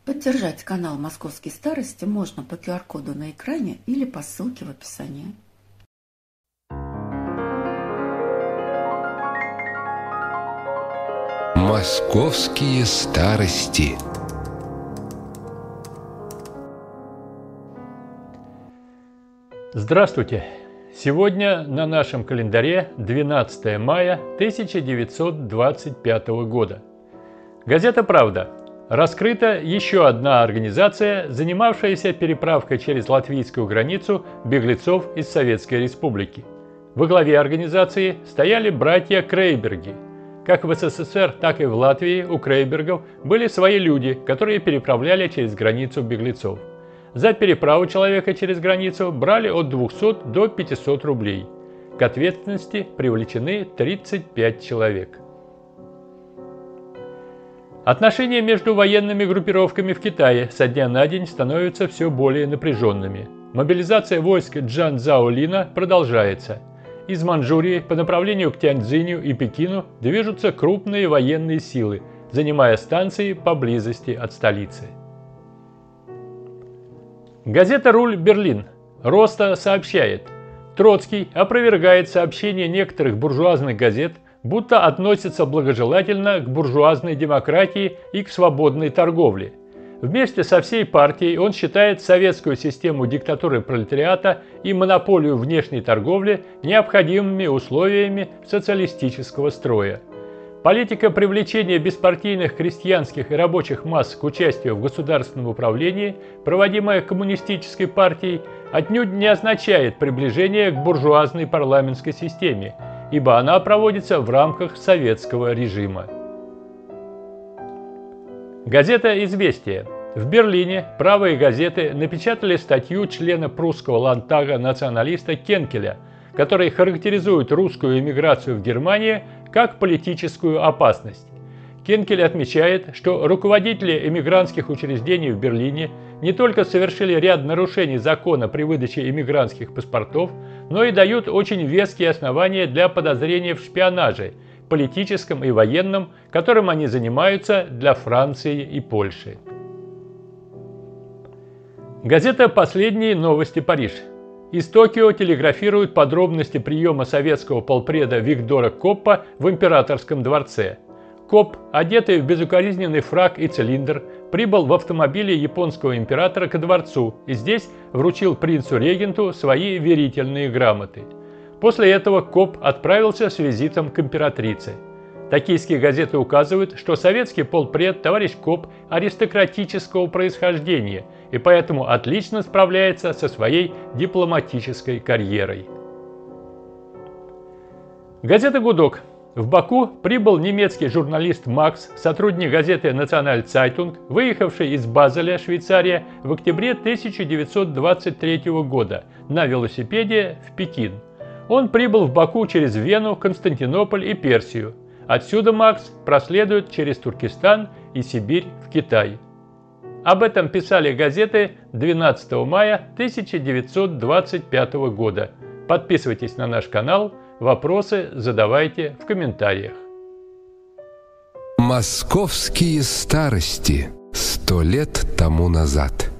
Поддержать канал «Московские старости» можно по QR-коду на экране или по ссылке в описании. Московские старости. Здравствуйте! Сегодня на нашем календаре 12 мая 1925 года. Газета «Правда». Раскрыта еще одна организация, занимавшаяся переправкой через латвийскую границу беглецов из Советской Республики. Во главе организации стояли братья Крейберги. Как в СССР, так и в Латвии у Крейбергов были свои люди, которые переправляли через границу беглецов. За переправу человека через границу брали от 200 до 500 рублей. К ответственности привлечены 35 человек. Отношения между военными группировками в Китае со дня на день становятся все более напряженными. Мобилизация войск Чжан Цзаолина продолжается. Из Манчжурии по направлению к Тяньцзиню и Пекину движутся крупные военные силы, занимая станции поблизости от столицы. Газета «Руль Берлин» Роста сообщает: Троцкий опровергает сообщения некоторых буржуазных газет, будто относится благожелательно к буржуазной демократии и к свободной торговле. Вместе со всей партией он считает советскую систему диктатуры пролетариата и монополию внешней торговли необходимыми условиями социалистического строя. Политика привлечения беспартийных крестьянских и рабочих масс к участию в государственном управлении, проводимая коммунистической партией, отнюдь не означает приближение к буржуазной парламентской системе, ибо она проводится в рамках советского режима. Газета «Известия». В Берлине правые газеты напечатали статью члена прусского ландтага националиста Кенкеля, который характеризует русскую эмиграцию в Германию как политическую опасность. Кенкель отмечает, что руководители эмигрантских учреждений в Берлине не только совершили ряд нарушений закона при выдаче эмигрантских паспортов, но и дают очень веские основания для подозрения в шпионаже, политическом и военном, которым они занимаются для Франции и Польши. Газета «Последние новости. Париж». Из Токио телеграфируют подробности приема советского полпреда Виктора Коппа в Императорском дворце. Копп, одетый в безукоризненный фрак и цилиндр, прибыл в автомобиле японского императора ко дворцу и здесь вручил принцу-регенту свои верительные грамоты. После этого Копп отправился с визитом к императрице. Токийские газеты указывают, что советский полпред товарищ Копп аристократического происхождения и поэтому отлично справляется со своей дипломатической карьерой. Газета «Гудок». В Баку прибыл немецкий журналист Макс, сотрудник газеты «Националь Цайтунг», выехавший из Базеля, Швейцария, в октябре 1923 года на велосипеде в Пекин. Он прибыл в Баку через Вену, Константинополь и Персию. Отсюда Макс проследует через Туркестан и Сибирь в Китай. Об этом писали газеты 12 мая 1925 года. Подписывайтесь на наш канал, вопросы задавайте в комментариях. Московские старости. 100 лет тому назад.